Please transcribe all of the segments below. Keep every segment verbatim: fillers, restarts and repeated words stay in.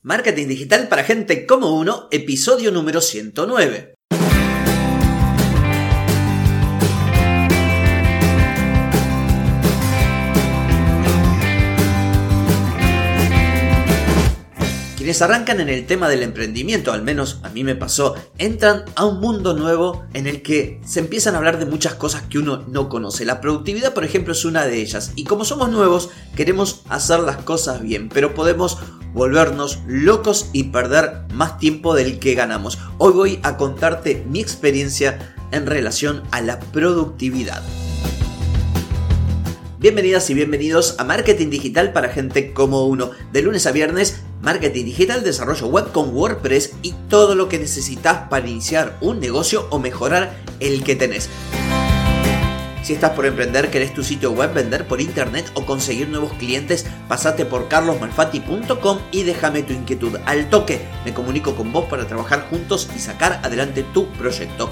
Marketing digital para gente como uno, episodio número ciento nueve. Quienes arrancan en el tema del emprendimiento, al menos a mí me pasó, entran a un mundo nuevo en el que se empiezan a hablar de muchas cosas que uno no conoce. La productividad, por ejemplo, es una de ellas. Y como somos nuevos, queremos hacer las cosas bien, pero podemos volvernos locos y perder más tiempo del que ganamos. Hoy voy a contarte mi experiencia en relación a la productividad. Bienvenidas y bienvenidos a Marketing Digital para gente como uno. De lunes a viernes, marketing digital, desarrollo web con WordPress y todo lo que necesitas para iniciar un negocio o mejorar el que tenés. Si estás por emprender, querés tu sitio web vender por internet o conseguir nuevos clientes, pasate por carlos malfatti punto com y déjame tu inquietud. Al toque me comunico con vos para trabajar juntos y sacar adelante tu proyecto.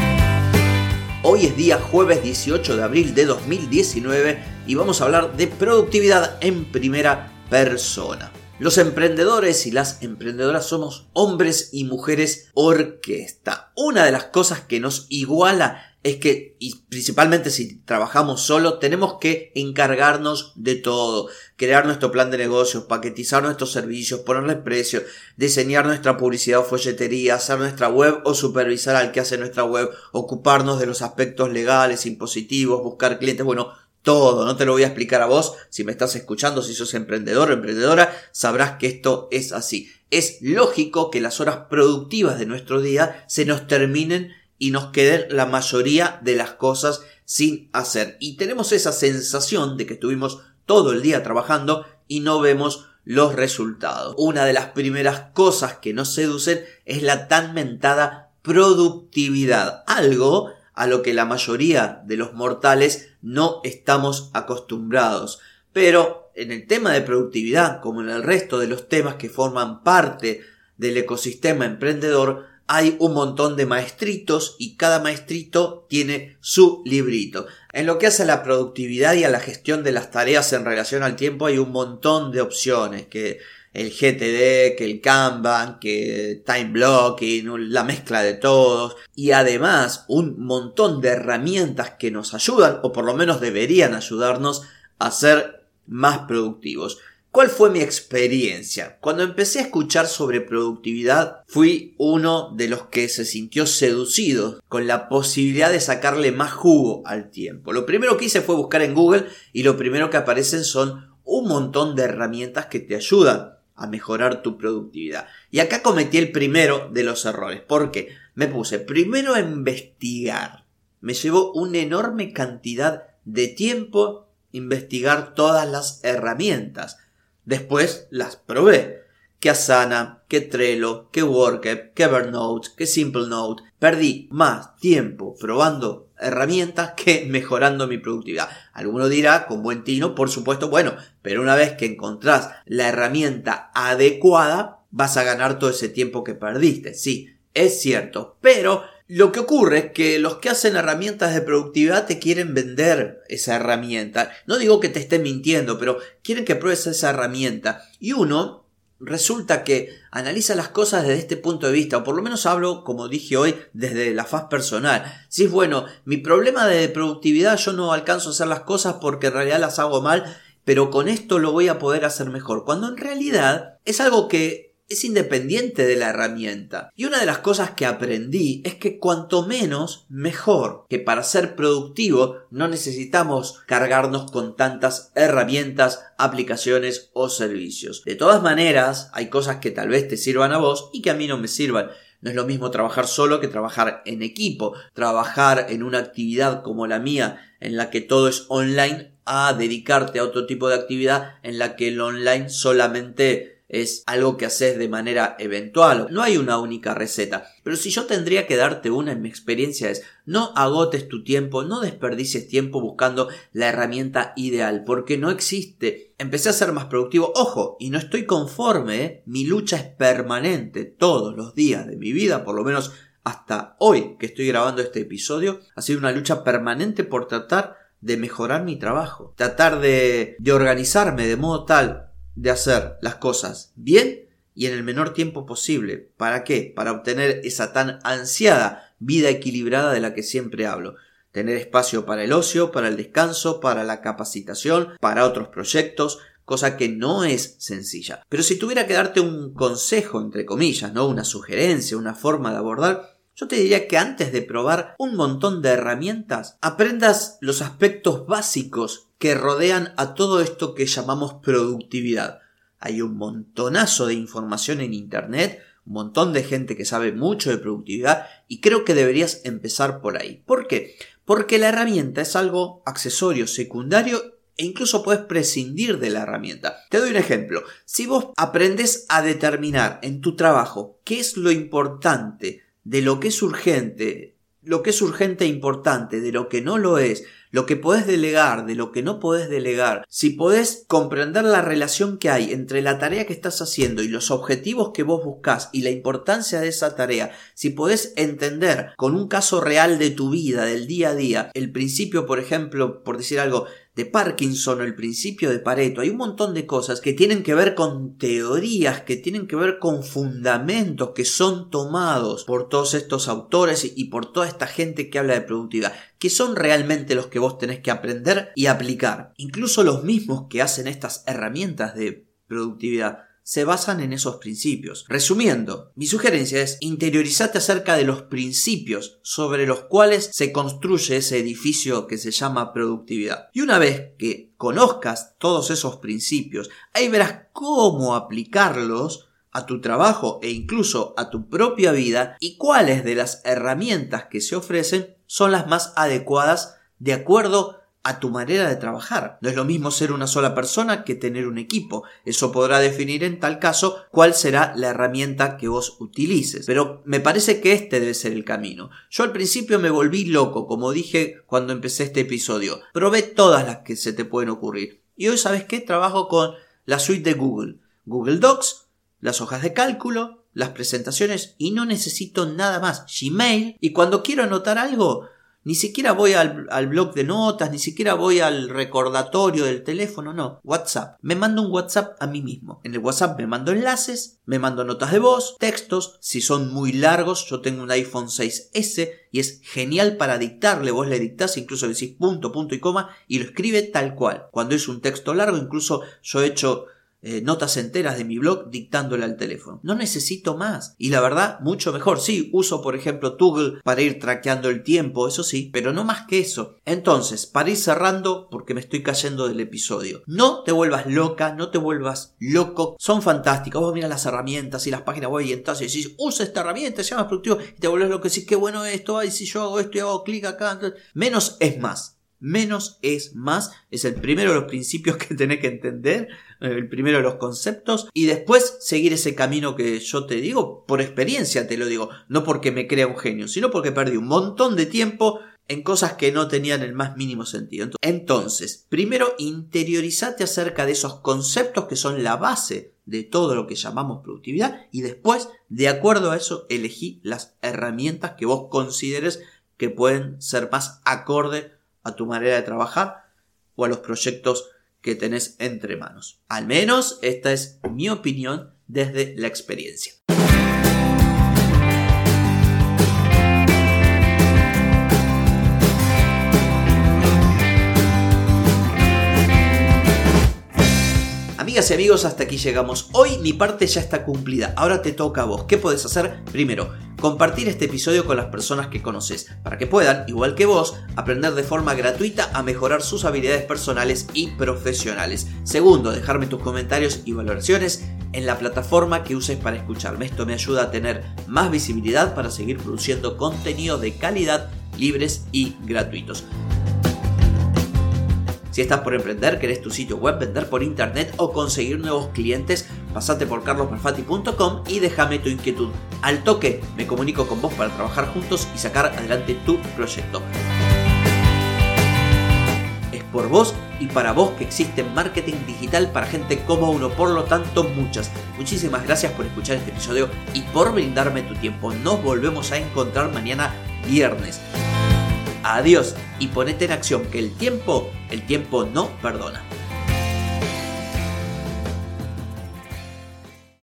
Hoy es día jueves dieciocho de abril de dos mil diecinueve y vamos a hablar de productividad en primera persona. Los emprendedores y las emprendedoras somos hombres y mujeres orquesta. Una de las cosas que nos iguala es que, y principalmente si trabajamos solo, tenemos que encargarnos de todo. Crear nuestro plan de negocios, paquetizar nuestros servicios, ponerle precio, diseñar nuestra publicidad o folletería, hacer nuestra web o supervisar al que hace nuestra web, ocuparnos de los aspectos legales, impositivos, buscar clientes, bueno, todo. No te lo voy a explicar a vos. Si me estás escuchando, si sos emprendedor o emprendedora, sabrás que esto es así. Es lógico que las horas productivas de nuestro día se nos terminen y nos queden la mayoría de las cosas sin hacer. Y tenemos esa sensación de que estuvimos todo el día trabajando y no vemos los resultados. Una de las primeras cosas que nos seducen es la tan mentada productividad. Algo a lo que la mayoría de los mortales no estamos acostumbrados. Pero en el tema de productividad, como en el resto de los temas que forman parte del ecosistema emprendedor, hay un montón de maestritos y cada maestrito tiene su librito. En lo que hace a la productividad y a la gestión de las tareas en relación al tiempo hay un montón de opciones, que el G T D, que el Kanban, que Time Blocking, la mezcla de todos y además un montón de herramientas que nos ayudan o por lo menos deberían ayudarnos a ser más productivos. ¿Cuál fue mi experiencia? Cuando empecé a escuchar sobre productividad, fui uno de los que se sintió seducido con la posibilidad de sacarle más jugo al tiempo. Lo primero que hice fue buscar en Google y lo primero que aparecen son un montón de herramientas que te ayudan a mejorar tu productividad. Y acá cometí el primero de los errores. ¿Por qué? Me puse primero a investigar. Me llevó una enorme cantidad de tiempo investigar todas las herramientas. Después las probé. Que Asana, que Trello, que Workep, que Evernote, que Simplenote. Perdí más tiempo probando herramientas que mejorando mi productividad. Alguno dirá, con buen tino, por supuesto, bueno, pero una vez que encontrás la herramienta adecuada, vas a ganar todo ese tiempo que perdiste. Sí, es cierto, pero lo que ocurre es que los que hacen herramientas de productividad te quieren vender esa herramienta. No digo que te estén mintiendo, pero quieren que pruebes esa herramienta. Y uno resulta que analiza las cosas desde este punto de vista, o por lo menos hablo, como dije hoy, desde la faz personal. Si es bueno, mi problema de productividad, yo no alcanzo a hacer las cosas porque en realidad las hago mal, pero con esto lo voy a poder hacer mejor. Cuando en realidad es algo que es independiente de la herramienta. Y una de las cosas que aprendí es que cuanto menos, mejor. Que para ser productivo no necesitamos cargarnos con tantas herramientas, aplicaciones o servicios. De todas maneras, hay cosas que tal vez te sirvan a vos y que a mí no me sirvan. No es lo mismo trabajar solo que trabajar en equipo. Trabajar en una actividad como la mía, en la que todo es online, a dedicarte a otro tipo de actividad en la que el online solamente es algo que haces de manera eventual. No hay una única receta. Pero si yo tendría que darte una, en mi experiencia es: no agotes tu tiempo, no desperdicies tiempo buscando la herramienta ideal, porque no existe. Empecé a ser más productivo. Ojo, y no estoy conforme, ¿eh? Mi lucha es permanente todos los días de mi vida, por lo menos hasta hoy que estoy grabando este episodio. Ha sido una lucha permanente por tratar de mejorar mi trabajo, tratar de, de organizarme de modo tal de hacer las cosas bien y en el menor tiempo posible. ¿Para qué? Para obtener esa tan ansiada vida equilibrada de la que siempre hablo. Tener espacio para el ocio, para el descanso, para la capacitación, para otros proyectos, cosa que no es sencilla. Pero si tuviera que darte un consejo, entre comillas, ¿no? Una sugerencia, una forma de abordar, yo te diría que antes de probar un montón de herramientas, aprendas los aspectos básicos que rodean a todo esto que llamamos productividad. Hay un montonazo de información en internet, un montón de gente que sabe mucho de productividad y creo que deberías empezar por ahí. ¿Por qué? Porque la herramienta es algo accesorio, secundario e incluso puedes prescindir de la herramienta. Te doy un ejemplo. Si vos aprendes a determinar en tu trabajo qué es lo importante de lo que es urgente, lo que es urgente e importante, de lo que no lo es, lo que podés delegar, de lo que no podés delegar, si podés comprender la relación que hay entre la tarea que estás haciendo y los objetivos que vos buscás y la importancia de esa tarea, si podés entender con un caso real de tu vida, del día a día, el principio, por ejemplo, por decir algo, de Parkinson o el principio de Pareto, hay un montón de cosas que tienen que ver con teorías, que tienen que ver con fundamentos que son tomados por todos estos autores y por toda esta gente que habla de productividad, que son realmente los que vos tenés que aprender y aplicar. Incluso los mismos que hacen estas herramientas de productividad se basan en esos principios. Resumiendo, mi sugerencia es interiorizate acerca de los principios sobre los cuales se construye ese edificio que se llama productividad. Y una vez que conozcas todos esos principios, ahí verás cómo aplicarlos a tu trabajo e incluso a tu propia vida y cuáles de las herramientas que se ofrecen son las más adecuadas de acuerdo a tu manera de trabajar. No es lo mismo ser una sola persona que tener un equipo. Eso podrá definir en tal caso cuál será la herramienta que vos utilices. Pero me parece que este debe ser el camino. Yo al principio me volví loco, como dije cuando empecé este episodio. Probé todas las que se te pueden ocurrir. Y hoy, ¿sabes qué? Trabajo con la suite de Google. Google Docs, las hojas de cálculo, las presentaciones y no necesito nada más. Gmail. Y cuando quiero anotar algo, ni siquiera voy al, al blog de notas, ni siquiera voy al recordatorio del teléfono, no. WhatsApp. Me mando un WhatsApp a mí mismo. En el WhatsApp me mando enlaces, me mando notas de voz, textos. Si son muy largos, yo tengo un iPhone seis ese y es genial para dictarle. Vos le dictás, incluso decís punto, punto y coma y lo escribe tal cual. Cuando es un texto largo, incluso yo he hecho Eh, notas enteras de mi blog dictándole al teléfono. No necesito más. Y la verdad, mucho mejor. Sí, uso por ejemplo Toggle para ir traqueando el tiempo, eso sí, pero no más que eso. Entonces, para ir cerrando, porque me estoy cayendo del episodio, no te vuelvas loca, no te vuelvas loco. Son fantásticas. Vos miras las herramientas y las páginas web y entras y decís, usa esta herramienta, se llama productivo, y te vuelves loco y decís, qué bueno esto, ay, si yo hago esto y hago clic acá. Entonces, menos es más. Menos es más, es el primero de los principios que tenés que entender, el primero de los conceptos, y después seguir ese camino que yo te digo, por experiencia te lo digo, no porque me crea un genio, sino porque perdí un montón de tiempo en cosas que no tenían el más mínimo sentido. Entonces, primero interiorizate acerca de esos conceptos que son la base de todo lo que llamamos productividad, y después, de acuerdo a eso, elegí las herramientas que vos consideres que pueden ser más acorde a tu manera de trabajar o a los proyectos que tenés entre manos. Al menos esta es mi opinión desde la experiencia. Amigas y amigos, hasta aquí llegamos. Hoy mi parte ya está cumplida. Ahora te toca a vos. ¿Qué podés hacer? Primero, compartir este episodio con las personas que conoces, para que puedan, igual que vos, aprender de forma gratuita a mejorar sus habilidades personales y profesionales. Segundo, dejarme tus comentarios y valoraciones en la plataforma que uses para escucharme. Esto me ayuda a tener más visibilidad para seguir produciendo contenido de calidad, libres y gratuitos. Si estás por emprender, querés tu sitio web, vender por internet o conseguir nuevos clientes, pasate por carlos malfatti punto com y déjame tu inquietud. Al toque me comunico con vos para trabajar juntos y sacar adelante tu proyecto. Es por vos y para vos que existe marketing digital para gente como uno. Por lo tanto, muchas, muchísimas gracias por escuchar este episodio y por brindarme tu tiempo. Nos volvemos a encontrar mañana viernes. Adiós y ponete en acción que el tiempo, el tiempo no perdona.